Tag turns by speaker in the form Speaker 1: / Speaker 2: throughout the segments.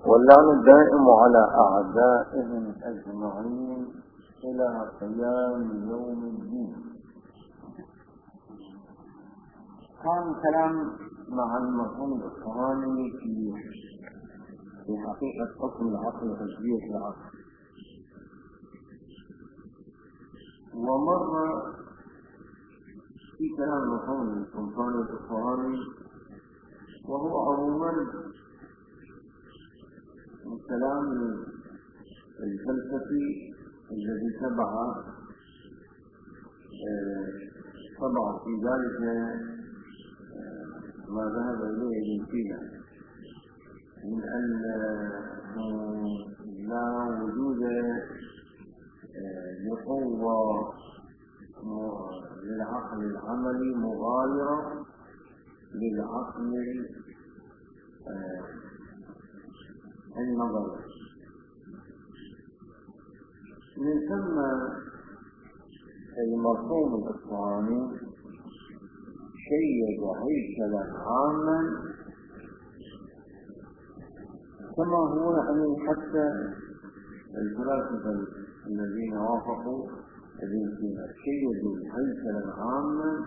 Speaker 1: واللعن الدائم على أعدائهم أجمعين إلى قيام يوم الدين. كان كلام مع المرحوم الإصفهاني في حقيقة حكم العقل وتشبيه العقل، ومر في كلام المرحوم الإصفهاني وهو عموما الكلام الفلسفي الذي طبع في ذلك ما ذهب إليه ابن سينا من أنه لا وجود لقوة للعقل العملي مغايرة للعقل النظري. من ثم المرحوم الإصفهاني شيد هيكلا عاما كما هو يعني حتى الفلاسفة الذين وافقوا ابن سينا شيدوا هيكلا عاما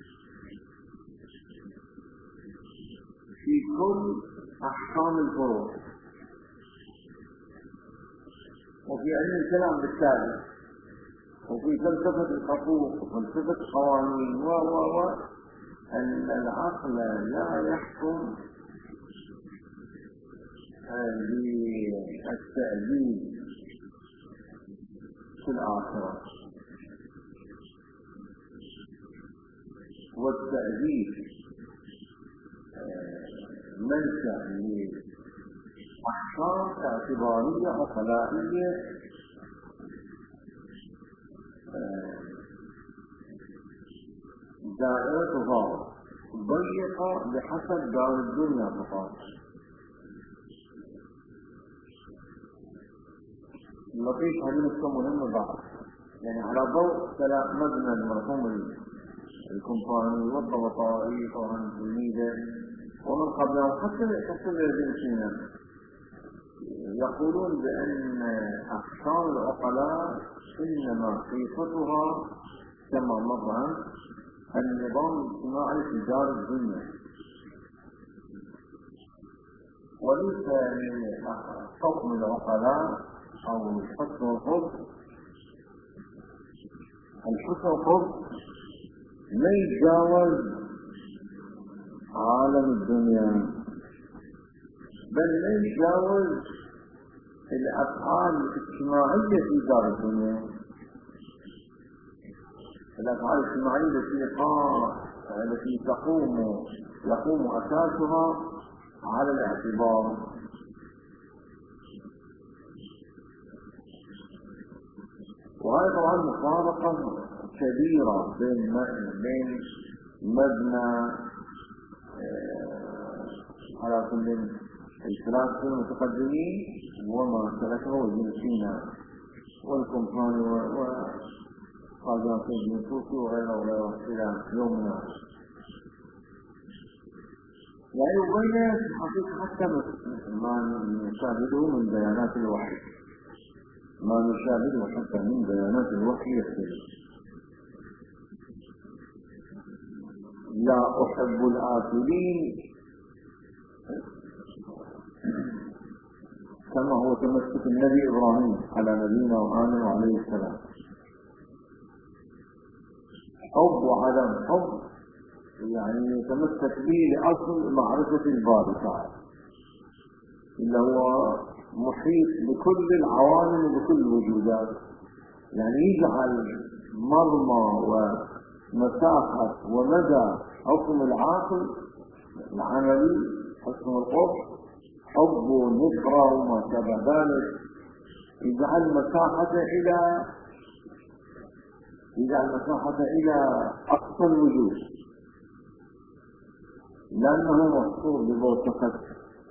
Speaker 1: في كل أحكام الفروع وفي علم الكلام بالتالي وفي فلسفة الحقوق وفلسفة القوانين أن العقل لا يحكم بالتأديب في الآخرة، والتأديب منشأ لأحكام اعتبارية وخلائية دائرتها ضيقة بحسب دار الدنيا فقط. لطيف هذه نقطة مهمة بعد، يعني على ضوء مبنى المرحوم الكومباني والطبطائي وعن تلميذه ومن قبله حتى ابن سينا يقولون بأن أحكام العقلاء إنما صفتها كما مر النظام الاجتماعي في دار الدنيا، وليس من حكم العقلاء أو الحسن والحب. الحسن والحب لا يتجاوز عالم الدنيا، بل لا يتجاوز الأفعال الاجتماعية في دار الدنيا، الأفعال الاجتماعية التي يقوم أساسها على الاعتبار. وهذا طبعا مفارقة كبيرة بين مبنى على كل الفلاسفة المتقدمين وما سلكه ابن سينا والكومباني وقاضي ابن توفي وغيره إلى يومنا. يعني وبين حقيقة حتى ما نشاهده من بيانات الوحي، ما نشاهده حتى من بيانات الوحي يختلف. لا أحب الآكلين كما هو تمسك النبي إبراهيم على نبينا وآله عليه السلام، حب وعدم حب يعني يتمسك به لأصل معرفة الباري تعالى اللي هو محيط بكل العوالم وبكل الوجودات، يعني يجعل مرمى ومساحة ومدى حكم العاقل العملي حسن الحب حب ونكرة وما شابه ذلك، يجعل مساحة إلى أقصى الوجود، لأنه مصدور ببوتقة.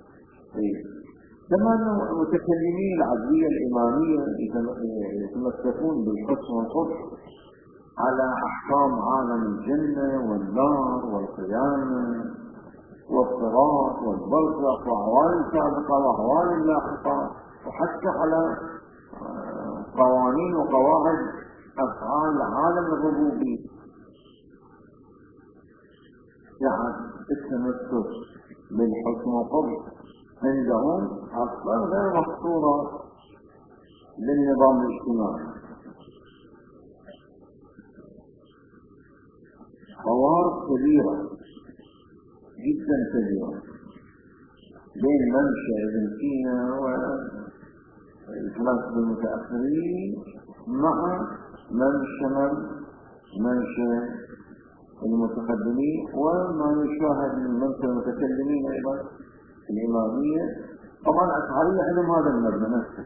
Speaker 1: كما أن المتكلمين العدوية الإمامية يتمسكون بالحسن والحب على أحكام عالم الجنة والنار والقيامة والصراط والبرزخ وأحوال سابقة وأحوال لاحقة، وحتى على قوانين وقواعد أفعال عالم الربوبية. يعني التمسك بالحكم والقبض عندهم أصلا غير محصورة للنظام الاجتماعي. فوارق كبيرة جدا كبيرة بين منشأ ابن سينا والفلاسفة المتأخرين مع منشأ المتقدمين، وما يشاهد من منشأ المتكلمين أيضا الإمامية. طبعا الأشعرية عندهم هذا المبنى نفسه،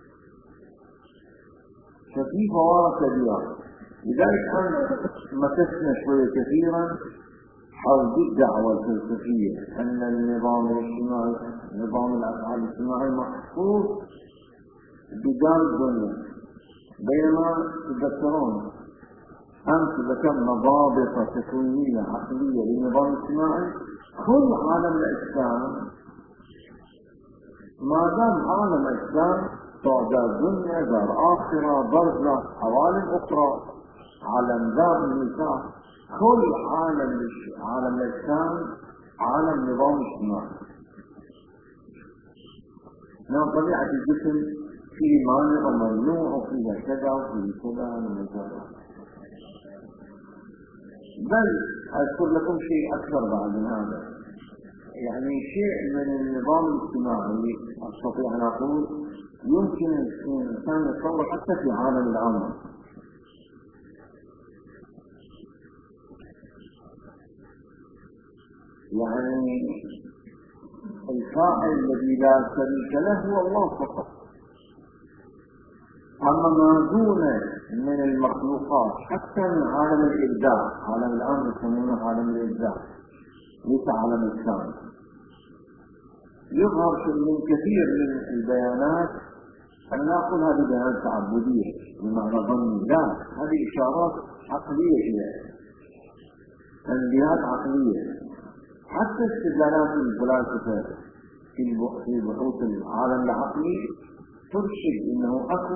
Speaker 1: ففي فوارق كبيرة. لذلك أنا مكثنا شوية كثيرا حول الدعوة الفلسفية أن النظام الاجتماعي، نظام الأفعال الاجتماعي محصور بدار الدنيا، بينما تذكرون أمس ذكرنا ضابطة تكوينية عقلية للنظام الاجتماعي. كل عالم الإسلام ما دام عالم الإسلام دار دنيا، دار آخرة، برزخ، عوالم أخرى، عالم دار الميثاق، كل عالم الإسلام عالم نظام اجتماعي. من طبيعة الجسم فيه مانع وممنوع وفيه كذا وفيه كذا ومن كذا. بل أذكر لكم شيء أكثر بعد من هذا، يعني شيء من النظام الاجتماعي أستطيع أن أقول يمكن الإنسان يتصور حتى في عالم العمل. يعني الفاعل الذي لا شريك له هو الله فقط، أما ما دون من المخلوقات حتى من عالم الإبداع، عالم الأمر يسمونه عالم الإبداع ليس عالم الكون، يظهر من كثير من البيانات أن نقول هذه بيانات تعبدية بمعنى ظني، لا، هذه إشارات عقلية إليه، تنبيهات عقلية. حتى استدلالات الفلاسفة في بحوث العالم العقلي ترشد انه اكو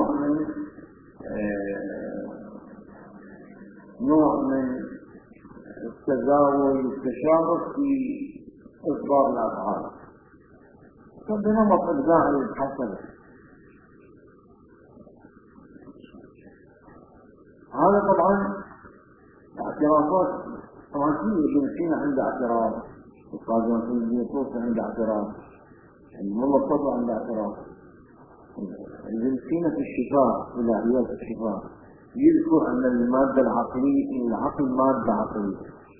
Speaker 1: نوع من التزاوج والتشابك في اصدار الافعال بنمط ابداعي حسب. هذا طبعا اعترافات، طبعا في ابن سينا عنده اعتراف، القاضي ابن طوس عنده اعتراف، الملا الصدر عنده اعتراف. ابن سينا في الشفاء، الهيات الشفاء، يذكر ان المادة العقلية، العقل مادة عقلية.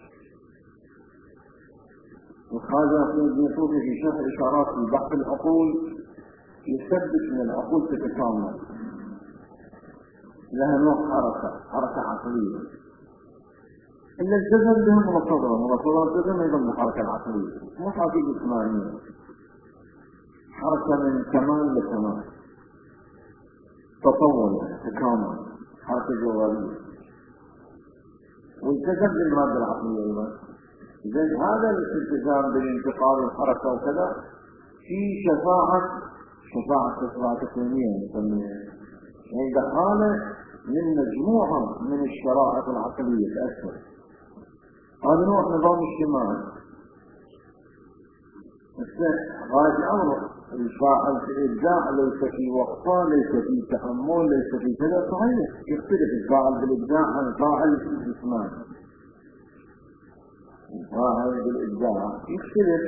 Speaker 1: القاضي ابن طوس في شرح الاشارات في بحث العقول يثبت ان العقول تتكامل، لها نوع حركة عقلية. إلا الجسد بهم مصدرة الجسم أيضا بالحركة العقلية، مو حركة جسمانية، حركة من كمال لكمال، تطور تكامل، حركة جوالية. والجسد بالمادة العقلية أيضا. إذن هذا الالتزام بالانتقال والحركة وكذا في شفاعة تكوينية نسميها، يعني دخالة من مجموعة من الشرائع العقلية تأثر. هذا نوع نظام اجتماعي. غاية الأمر الفاعل في الإبداع ليس في وقفة، ليس في تأمل، ليس في كذا، صحيح يختلف الفاعل بالإبداع عن الفاعل في الجسمان. الفاعل بالإبداع يختلف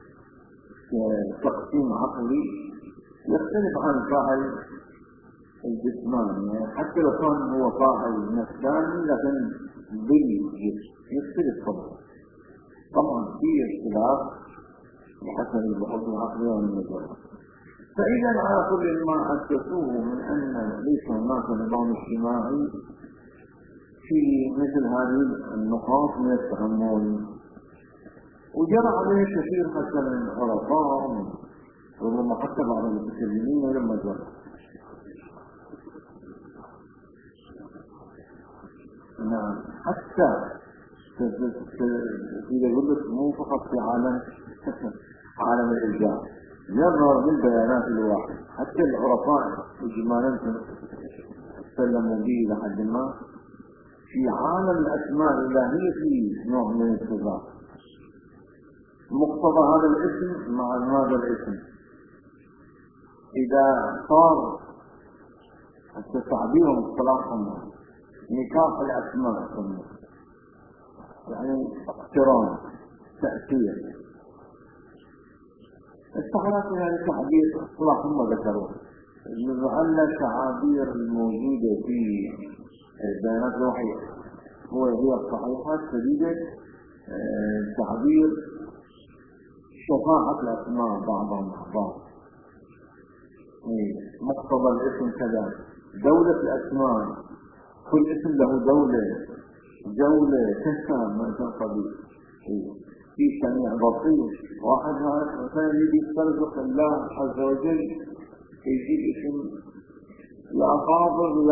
Speaker 1: تقسيم عقلي، يختلف عن الفاعل الجسماني، حتى لو كان هو فاعل نفساني لكن بالجسم يختلف طبعا في اختلاف بحسب البحوث العقلية والنظرية. فإذا على كل ما أسسوه من أن ليس هناك نظام اجتماعي في مثل هذه النقاط من التأمل، وجرى عليه كثير حتى من العرفاء وربما حتى بعض المتكلمين لما جرى. نعم، حتى يقول لك مو فقط في عالم الإبداع، يظهر بالبيانات الواحد. حتى العرفاء إجمالا سلموا به لحد ما في عالم الأسماء الإلهية في نوع من التضاد. مقتضى هذا الاسم مع هذا الاسم إذا صار تعبيرهم اصطلاحهم نكاح الأسماء، يعني اقتران تأثير استحالات هذا التعبير اصطلاح هم ذكروه، لعل التعابير الموجودة في البيانات الوحية هي الصحيحة السديدة، تعبير شفاعة الأسماء بعضها مع بعض. مقتضى الاسم كذا، دولة الأسماء، كل اسم له دولة تهتم ما تنقضي في سميع بصير. واحد مثلا يجي يسترزق الله عز وجل يجيب اسم يا قابض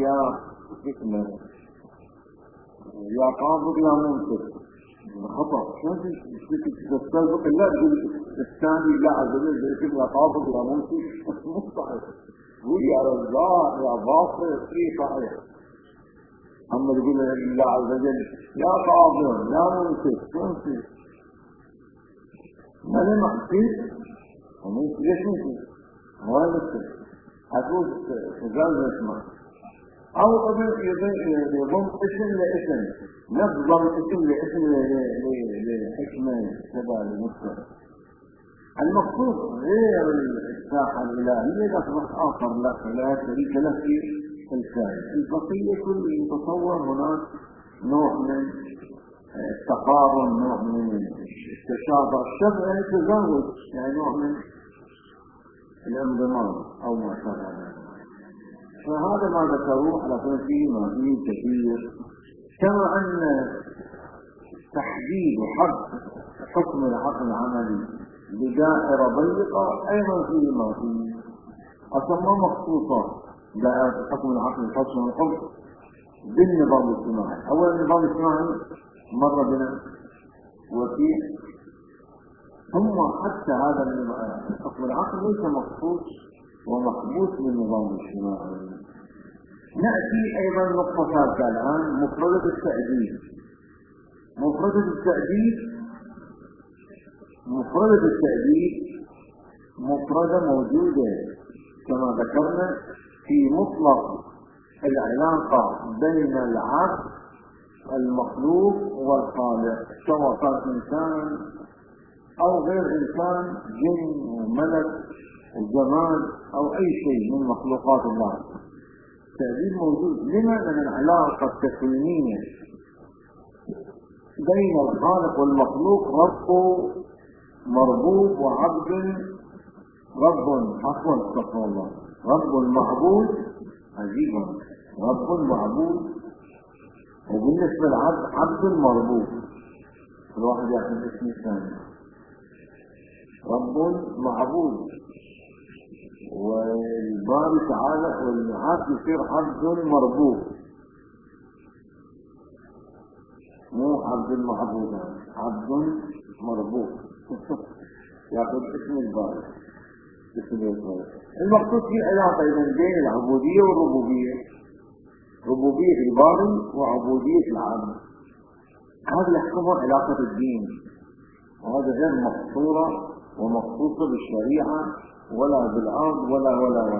Speaker 1: يا قابض يا منصف، خطأ. شلون تسترزق الله تقول الثاني لا عز وجل اسم يا قابض يا منصف؟ مو صحيح. قول يا رزاق يا باصر، صحيح. أما يقول الله عز وجل يا قابض يا منصف، ما لي مقصود ومنصف ليش منصف؟ هو نفسه هتقول تجاوز اسمه أو قبل يضم اسم لاسم، نظم اسم لاسم لحكمة كذا لمصدر. المقصود غير الساحة الإلهية تصبح آخر لا شريك له في الكائن. البقية كل يتصور هناك نوع من التقارن، نوع من التشابه، الشبه يعني تزاوج، يعني نوع من الانضمام أو ما شابه ذلك. فهذا ما ذكروه على كل فيه ما فيه كثير. كما أن تحديد وحد حكم العقل العملي بدائرة ضيقة أيضا فيه ما فيه أصلا مخصوصة دائرة حكم العقل الفصل والحكم بالنظام الاجتماعي. أولا النظام الاجتماعي مر بنا وفيه، ثم حتى هذا الحكم العقل ليس مخصوص ومحبوس بالنظام الاجتماعي. نأتي أيضا نقطة ثالثة الآن، مفردة التأديب. مفردة التأديب مفردة موجودة كما ذكرنا في مطلق العلاقة بين العبد المخلوق والخالق، سواء كان إنسان أو غير إنسان، جن وملك وجمال أو أي شيء من مخلوقات الله. التأديب موجود. لما؟ لأن العلاقة التكوينية بين الخالق والمخلوق رب مربوب وعبد رب معبود عجيبا، رب معبود، وبالنسبة للعبد عبد مربوب. الواحد يأخذ اسم الثاني رب معبود، والباري تعالى والعبد يصير عبد مربوب، مو عبد المعبود، عبد مربوب. يأخذ اسم الباري. المقصود في علاقة بين العبودية والربوبية، ربوبية الباري وعبودية العبد. هذا يحكمها علاقة الدين، وهذا غير مقصورة ومخصوصة بالشريعة ولا بالأرض ولا.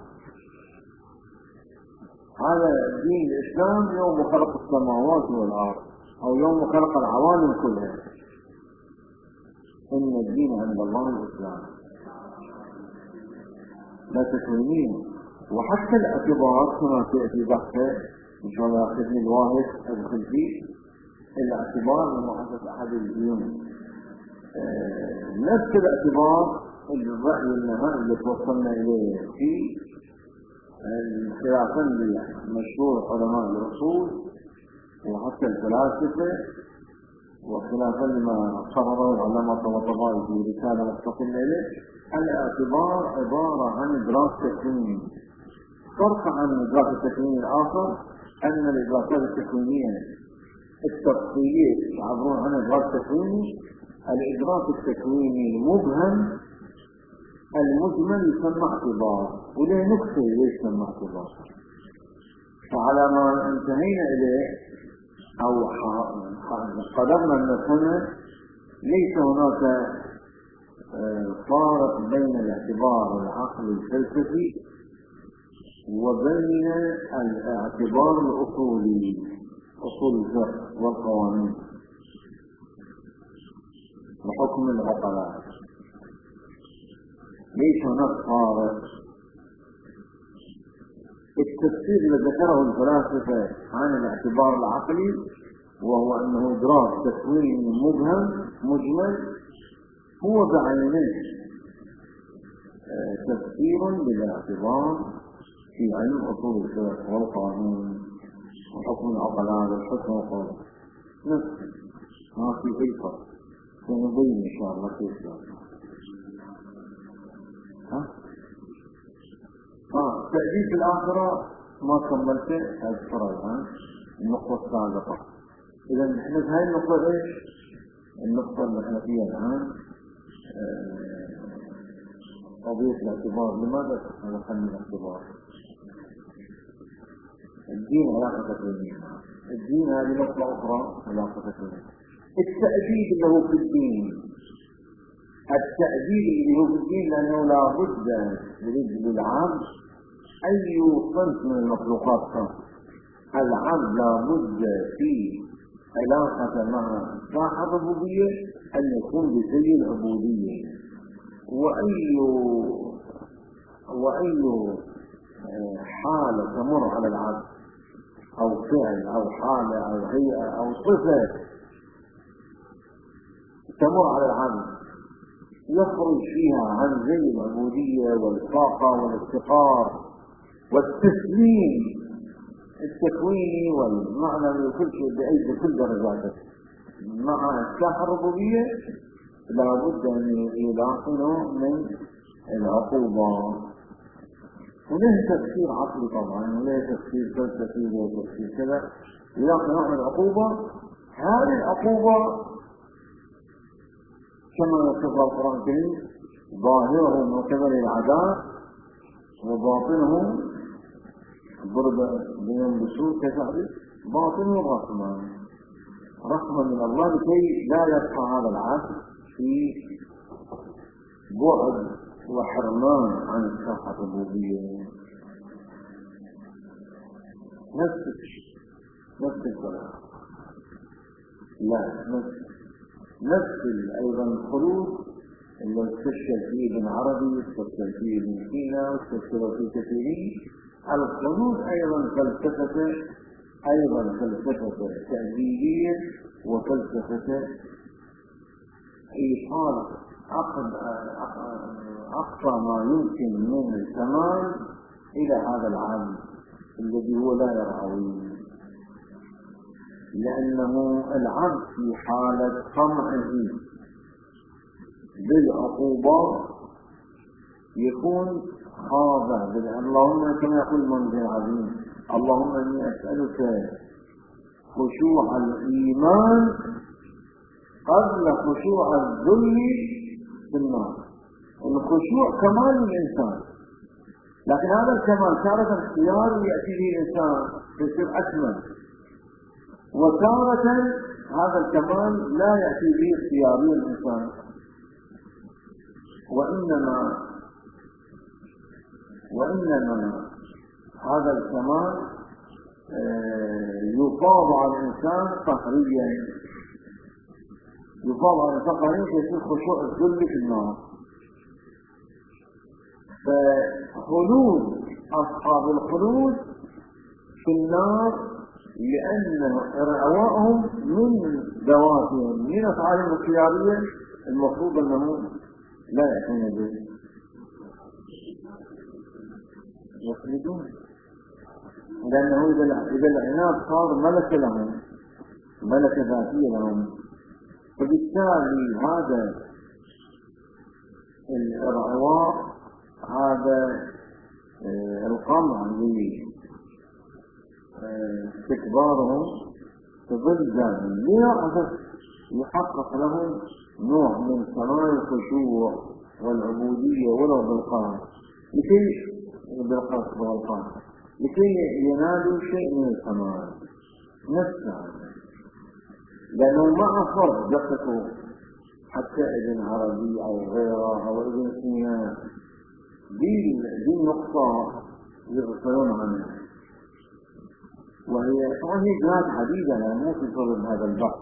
Speaker 1: هذا دين الإسلام يوم خلق السماوات والأرض، أو يوم خلق العوالم كلها. إن الدين عند الله الإسلام، لا تكوينين. وحتى الاعتبار كما تأتي بحثه إن شاء الله يأخذني الواحد أدخل فيه، الاعتبار من محدث أحد الديون، نفس الاعتبار الرأي النهائي اللي توصلنا إليه في الخلافة المشهور علماء الأصول وحتى الفلاسفة، وخلافا لما صهره العلماء الطبطبائي في رسالة مستقلة له. الاعتبار عبارة عن إدراك تكويني. فرق عن الإدراك التكويني الآخر أن الإدراكات التكوينية التفصيلية يعبرون عنه إدراك تكويني. الإدراك التكويني المبهم المجمل يسمى اعتبار، وله نقطة ليش يسمى اعتبار. فعلى ما انتهينا إليه أو قدرنا أن نفهم ليس هناك فارق بين الاعتبار العقلي الفلسفي وبين الاعتبار الأصولي، أصول الفقه والقوانين وحكم العقلاء. ليس هناك فارق. التفسير الذي ذكره الفلاسفة عن الاعتبار العقلي وهو أنه إدراك تكويني مبهم مجمل هو بعينه تفسير للاعتبار في علم أصول الفقه والقانون وحكم العقلاء والحكم والقول. نفس ما في فرق، سنبين إن شاء الله كيف تأديب الآخرة ما كملته أذكر الآن النقطة السابقة. إذا نحن في هاي النقطة إيش؟ النقطة اللي نحن فيها الآن قضية الاعتبار. لماذا دخلنا الاعتبار؟ الدين علاقة بينه، الدين هذه نقطة أخرى علاقة بينه. التأديب اللي هو في الدين، التأديب اللي هو في الدين لأنه لا بد للعبد أي صنف من المخلوقات كان العبد لا بد في علاقة مع صاحب الربوبية أن يكون بزي العبودية، وأي حالة تمر على العبد أو فعل أو حالة أو هيئة أو صفة تمر على العبد يخرج فيها عن زي العبودية والطاقة والافتقار والتسليم التكويني والمعنى لكل شيء بكل درجاته مع إصلاح الربوبية لابد أن يلاقنوا من العقوبة. وله تفسير عقلي طبعا، وله تفسير فلسفي، وله تفسير كذا. يلاقنوا من العقوبة. هذه العقوبة كما يصف القرآن الكريم ظاهره من قبل العذاب وباطنه ضرب بين بسوء كتعرف باطنه رحمة من الله لكي لا يبقى هذا العبد في بعد وحرمان عن الصحة الربوبية. نفس الكلام نفس أيضا الخلود اللي استشكل فيه ابن عربي واستشكل فيه ابن سينا واستشكل فيه كثيرين. الخلود أيضا فلسفة تأديبية وفلسفة إيصال أقصى ما يمكن من الكمال إلى هذا العالم الذي هو لا يرعويه، لأنه العبد في حالة طمعه بالعقوبات يكون خاضع اللهم كما يقول المنزل العظيم اللهم إني أسألك خشوع الإيمان قبل خشوع الذل في النار. الخشوع كمال الإنسان، لكن هذا الكمال تارة اختيار يأتي به الإنسان يصير أكمل، وتارة هذا الكمال لا يأتي به اختياري الإنسان، وإنما هذا الكمال يفاض على الإنسان قهريا، يصير خشوع الذل في النار. فخلود أصحاب الخلود في النار لأن رعواهم من ذواتهم من أفعالهم الخيارية المفروض أنه لا يكون به يخلدون، لأنه إذا العناد صار ملكة لهم، ملكة ذاتية لهم، فبالتالي هذا الرعواء هذا القمع لاستكبارهم تظل دائما ليه؟ يحقق لهم نوع من كمال الخشوع والعبودية ولو بالقلب لكي ينالوا شيء من الكمال نفسه، لأنه مع فرض دقته حتى ابن عربي أو غيره أو ابن سينا دي النقطة يغفلون عنها، وهي طبعا هي جهات عديدة لا مو في صلب هذا البحث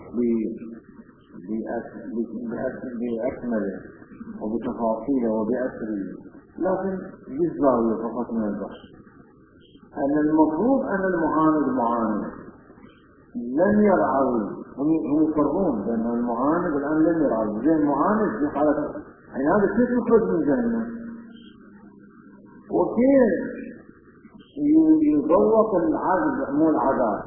Speaker 1: بأكمله وبتفاصيله وبأسره، لكن بالزاوية فقط من البحث أن المفروض أن المعاند لن يرعوا، هم يقرون بأن المعاند الآن لن يرعوا زي المعاند في حالة يعني هذا كيف يخرج من الجنة وكيف يضوط العذاب مو العذاب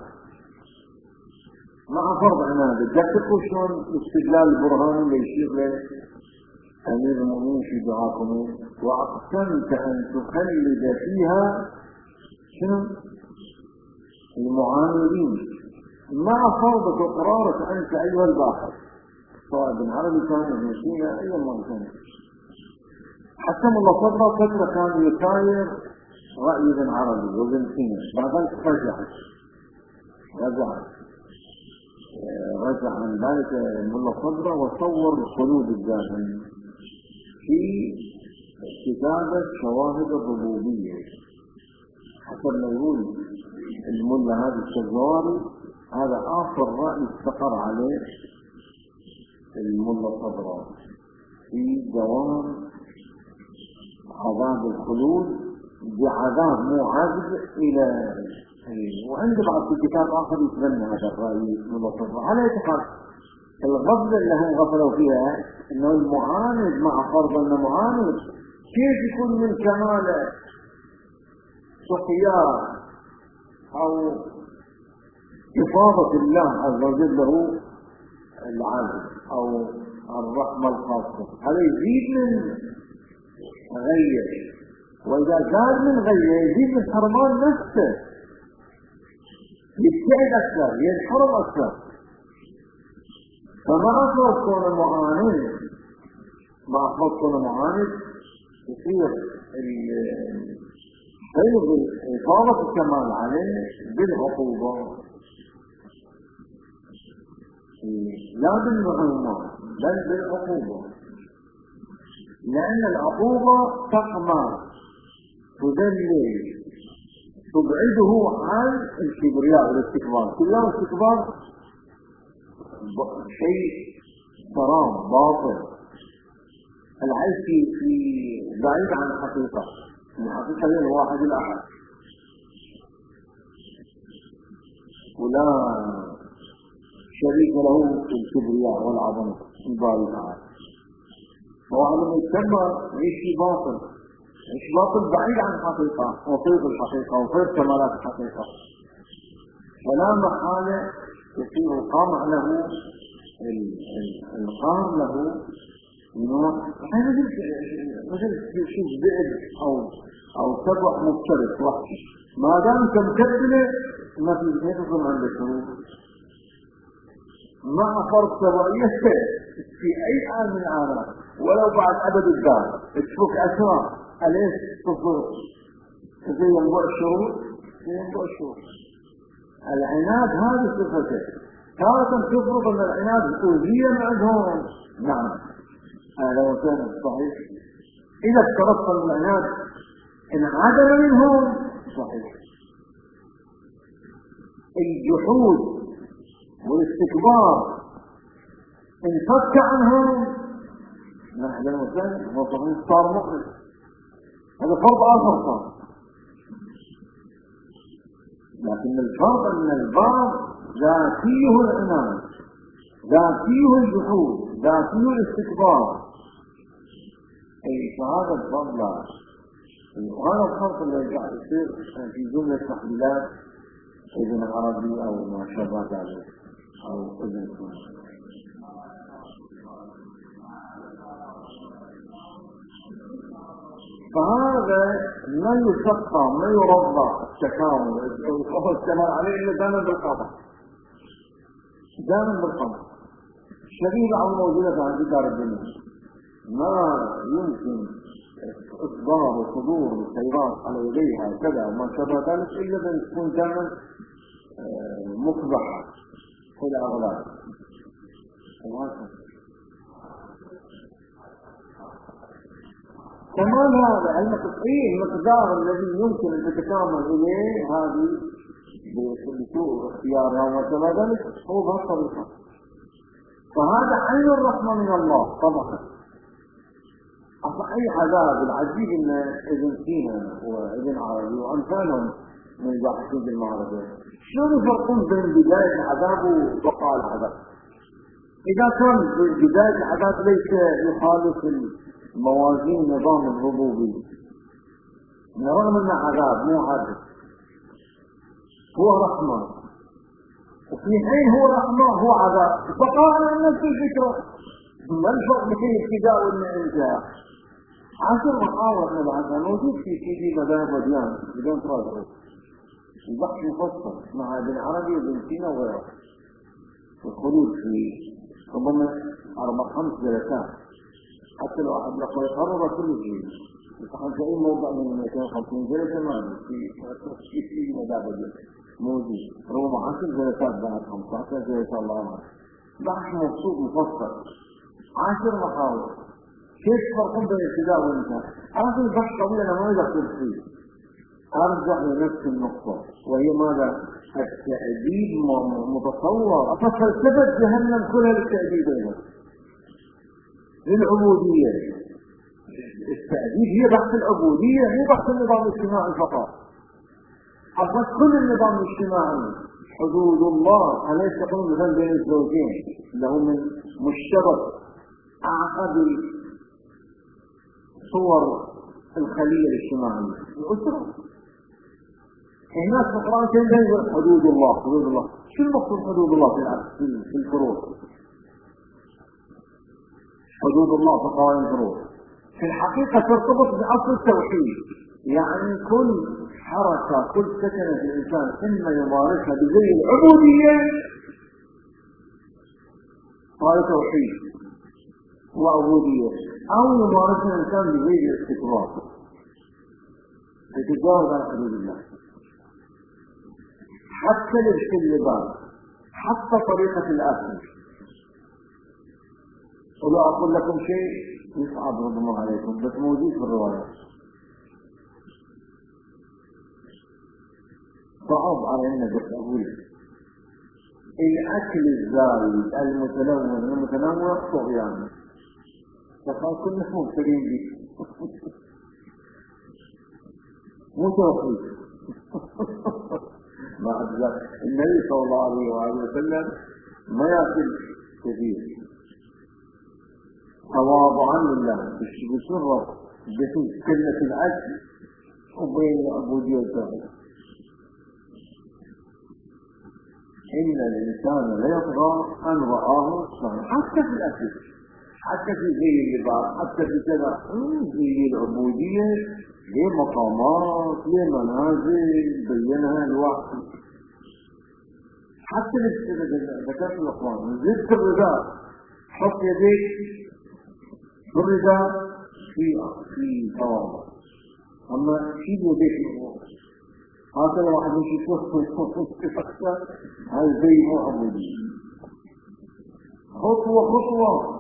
Speaker 1: مع فرض عناده. دققوا شلون استدلال البرهان اللي يشير له أمير المؤمنين في دعاكم وأقسمت أن تخلد فيها شنو المعاندين مع فرض إقرارك أنت أيها الباحث سواء ابن عربي كان ابن سينا أي ما كان. حتى الله صدره فترة كان يساير رأي ابن عربي وابن سينا، بعدين رجع عن ذلك ملا صدره وصور خلود الداخل في كتابة شواهد الربوبية حسب ما يقول الملا هذا الشجواري. هذا آخر رأي استقر عليه الملا صدره في دوام عذاب الخلود بعذاب مو عذب إلى وعند بعض الكتاب آخر يتبنى هذا الرأي ملا صدره. على اعتقاد الغفلة اللي هم غفلوا فيها انه المعاند مع فرض انه معاند كيف يكون من كماله سقيا او إفاضة الله عز وجل له العدل او الرحمة الخاصة، هذا يزيد من غير، واذا زاد من غير يزيد من حرمان نفسه، يبتعد اكثر ينحرم اكثر. فما أخذ كون المعاند ما أخذ كون المعاند يصير فيض إفاضة الكمال عليه بالعقوبة لا بالمعلومات بل بالعقوبة، لأن العقوبة تقمع تدلل تبعده عن الكبرياء والاستكبار. كلها استكبار شيء سراب باطل، العيش في بعيد عن الحقيقة، الحقيقة هي الواحد الأحد ولا شريك له في الكبرياء والعظمة الباري تعالى. فواحد من يتكبر يعيش في باطل، يعيش باطل بعيد عن الحقيقة وفيض الحقيقة وفيض كمالات الحقيقة، ولا محالة يصير القامع له القام له نوع مثل شيء ذئب او سبع مفترس وحشي، ما دام تمكتله ما تظن عند الشروط مع فرق سبعية في اي آن من الآنات ولو بعد أبد الدار تشوف أسرار أليس تصدر زي ينبوع الشروط العناد هذه صفته. تارة تفرض ان العناد أوذية عندهم، نعم هذا وكان صحيح. إذا افترضت ان العناد انعدم منهم صحيح. الجحود والاستكبار انفك عنهم، نحن وكان وصفين صار مخلص، هذا فرض آخر صار. لكن الفرق ان البعض ذاتيه العناد ذاتيه الجحود ذاتيه الاستكبار، اي فهذا الفرق لا. وهذا الفرق اللي قاعد يصير في جملة تحليلات ابن عربي او ما شابه ذلك او ابن سينا. فهذا ما يسقى ما يرضى التكامل الكمال عليه إلا كان بالقضاء. دائما بالخمر. الشريعة أو موجودة عند دار الدنيا، ما يمكن إصدار وصدور الخيرات على يديها كذا وما شابه ذلك إلا بأن تكون دائما مصبحة في الأغلال. كمان هذا المقدار الذي يمكن أن تتكامل إليه هذه بسوء اختيارها وما شابه ذلك هو بهالطريقة. فهذا عين الرحمة من الله طبعا. أي عذاب العجيب إن ابن سينا وابن عربي وأمثالهم من الباحثين بالمعركة شلون يفرقون بين بداية العذاب وبقاء العذاب؟ إذا كان بداية العذاب ليس يخالف الموازين نظام الربوبي، رغم أنه عذاب مو عدل، هو رحمة، وفي حين هو رحمة هو عذاب، بقاء نفس الفكرة. ما الفرق بين الابتداء والانتهاء؟ 10 محاور من العذاب موجود في سيدي مذاهب وديان بدون تراجع، البحث مفصل مع ابن عربي وابن سينا وغيره، والخروج في ربما 4-5 جلسات حتى لو أحد لقد يقرر كل شيء يتحدث أي موضوع من 250 جلسة ما في مذاهب وديان موجود، ربما 10 جلسات بعد 15 جلسة الله أعلم، بحث مبسوط مفصل 10 محاور. كيف فرقون بين الابتداء والانتهاء؟ هذا البحث طويل أنا ما أقدر فيه. أرجع لنفس النقطة وهي ماذا؟ التأديب متصور. فلسفة جهنم كلها للتأديب أيضا للعبودية. التأديب هي بحث العبودية مو بحث النظام الاجتماعي فقط. أصلا كل النظام الاجتماعي حدود الله أليس تقوم مثلا بين الزوجين له من مشترك أعقد صور الخلية الاجتماعية الأسرة. الناس في القرآن كان يقول حدود الله حدود الله. شو المقصود حدود الله في الفروع؟ حدود الله في قوانين الفروع في الحقيقة ترتبط بأصل التوحيد، يعني كل حركة كل سكنة في الإنسان إما يمارسها بزي العبودية هذا توحيد وعبودية، أو يمارسها الإنسان بزي الاستكبار يتجاوز عن حدود الله. حتى لبس اللباس، حتى طريقة الأكل. ولو أقول لكم شيء يصعب ربما عليكم بس موجود في الرواية، صعب علينا بس أقول الأكل الزايد المتلون المتنوع طغيان، فقال كنا مبتلين به مو توحيد. ما أدلك النبي صلى الله عليه وآله وسلم ما يأكل كثير تواضعا لله بسرعة بين كلمة الأكل وبين العبودية والتوحيد. إن الإنسان لا يطغى أن رآه صغيرا، حتى في الأكل حتى في زي اللباس حتى في كذا زي العبودية ليه مقامات ليه منازل بينها الواحد. حتى ذكرت الأخوان زدت الرضا، حط يديك بالرضا في تواضع، أما شيل يديك هذا واحد يشوف هذا زي مو عبودية. خطوة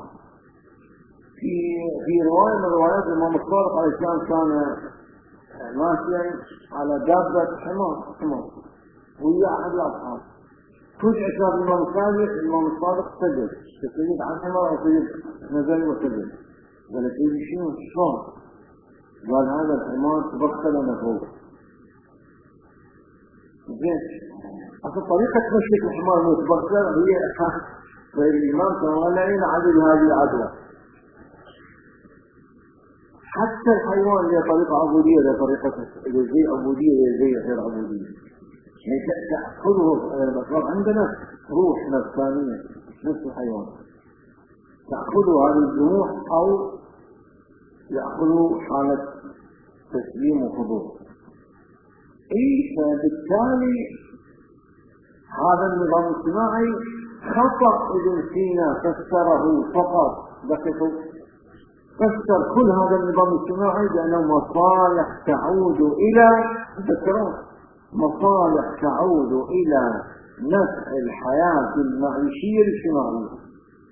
Speaker 1: في رواية من روايات الإمام الصادق عليه السلام كان ماشيا على دابة حمار ويا أحد الأصحاب فجأة شاف الإمام الصادق سجد تسجد عن حمار وسجد نزل وسجد قال سيدي شلون؟ قال هذا الحمار تبخل أنا فوق. زين أصل طريقة مشيك الحمار متبخل هي فالإمام قال لا ينعدل هذه العدوى. حتى الحيوان له طريقة عبودية له طريقة زي عبودية زي غير عبودية، يعني تأخذه الأطفال عندنا روح نفسانية نفس الحيوان، تأخذه هذه الجموح أو يأخذه حالة تسليم وخضوع. فبالتالي هذا النظام الاجتماعي خطأ ابن سينا فسره فقط دقيقة، فسر كل هذا النظام الاجتماعي بأنه مصالح تعود إلى مصالح تعود إلى نفع الحياة المعيشية الاجتماعية.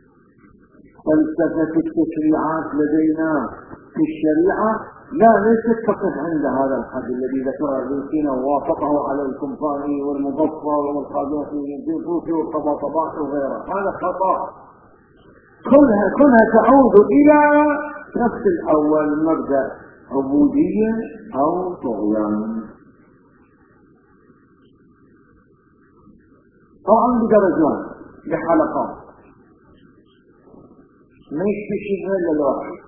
Speaker 1: فلسفة التشريعات لدينا في الشريعة ليست تقف عند هذا الحد الذي ذكره ابن سينا ووافقه على الكمفاني والمبصر والقادوسي والطباطبات وغيره. هذا خطأ، كلها تعود إلى نفس الأول، مبدأ عبودية أو طغيان. طبعا بدرجات بحلقات، ما يكفي إلا الواحد.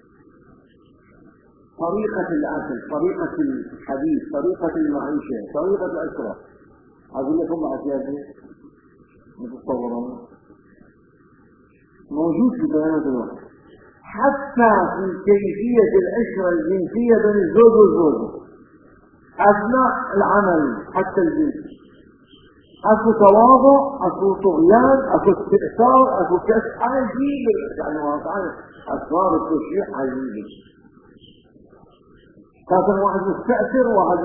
Speaker 1: طريقة الأكل، طريقة الحديث، طريقة المعيشة، طريقة الأسرة، أقول لكم أحيانا متصورون موجود في بيانات الواحد، حتى في كيفية العشرة الجنسية بين الزوج والزوجة أثناء العمل، حتى الجنس أكو تواضع، أكو طغيان، أكو استئثار، أكو كسر عجيب، يعني واقعا أسرار التشريع عجيبة. كان واحد مستأثر، واحد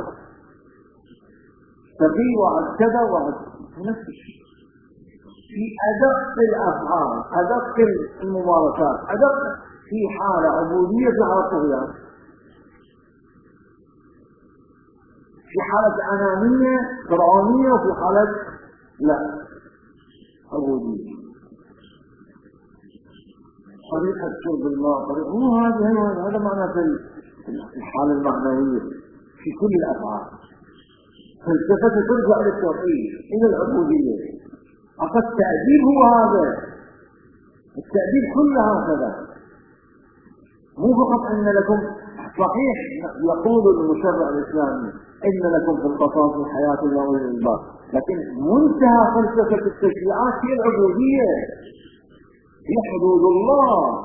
Speaker 1: سقي، واحد كذا، واحد نفس الشيء في أدق الأفعال، أدق الممارسات، أدق في حالة عبودية، في حالة طغيان، في حالة أنانية فرعونية، وفي حالة لا عبودية. طريقة شرب الماء، مو هذا معنى في الحالة المعنوية في كل الأفعال. فلسفة ترجع للتوحيد إلى العبودية. أقد التأديب هو هذا، التأديب كله هكذا، مو فقط أن لكم، صحيح يقول المشرع الإسلامي إن لكم في القصاص حياة الله والإنباء، لكن منتهى فلسفة التشريعات هي العبودية، هي حدود الله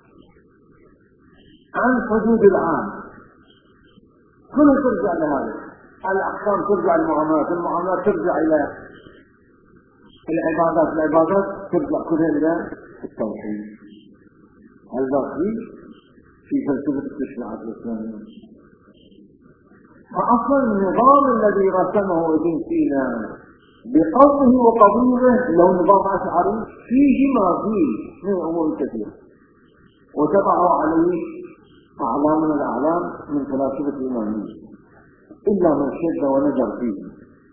Speaker 1: عن حدود العام. كله ترجع لهذا، الأحكام ترجع للمعاملات، المعاملات ترجع إلى العبادات، العبادات ترجع كلها إلى التوحيد. هذا في فلسفة التشريعات الإسلامية. فأصل النظام الذي رسمه ابن سينا بقصده وقبوله لو نظام أشعري فيه ما فيه من أمور كثيرة، وتبعه عليه أعلام من الأعلام من فلاسفة الإيمانية إلا من شد ونجر فيه.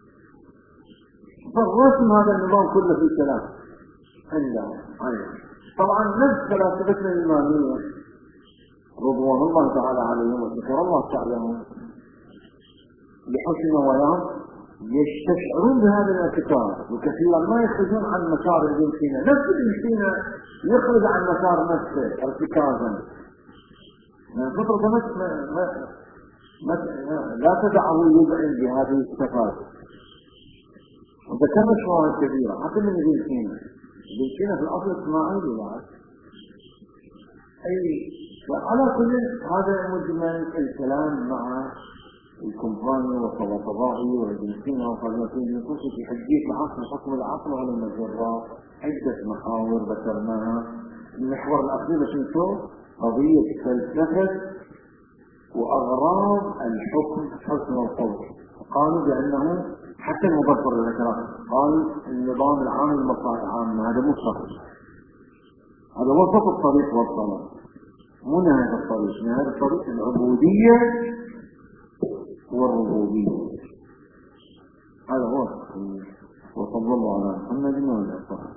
Speaker 1: فالرسم هذا النظام كله في كلام عنده. طبعا نفس فلاسفتنا الإيمانية رضوان الله تعالى عليهم وذكر الله تعالى بحسن نواياهم يستشعرون بهذا الاعتقاد، وكثيرا ما يخرجون عن مسار ابن سينا. نفس ابن سينا يخرج عن مسار نفسه ارتكازا، فطرة لا تدعه يذعن بهذه الصفات. وذكرنا شواهد كثيرة حتى من ابن سينا. ابن سينا في الأصل اسماعيلي بعد. وعلى كل هذا مجمل الكلام مع الكمفاني والطباطبائي وابن سينا وقالتين ينقص في حجية العقل، حكم العقل على المجرات، عدة محاور ذكرناها. المحور الأخير شنو؟ قضية فلسفة وأغراض الحكم حسن القول. قالوا بأنه حتى المبصر اللي ذكره قال النظام العام المصالح العامة، هذا مو صحيح، هذا وسط الطريق والصلاة، مو نهاية الطريق. نهاية الطريق العبودية والربوبية. هذا هو. وصلى الله على محمد وعلى آله.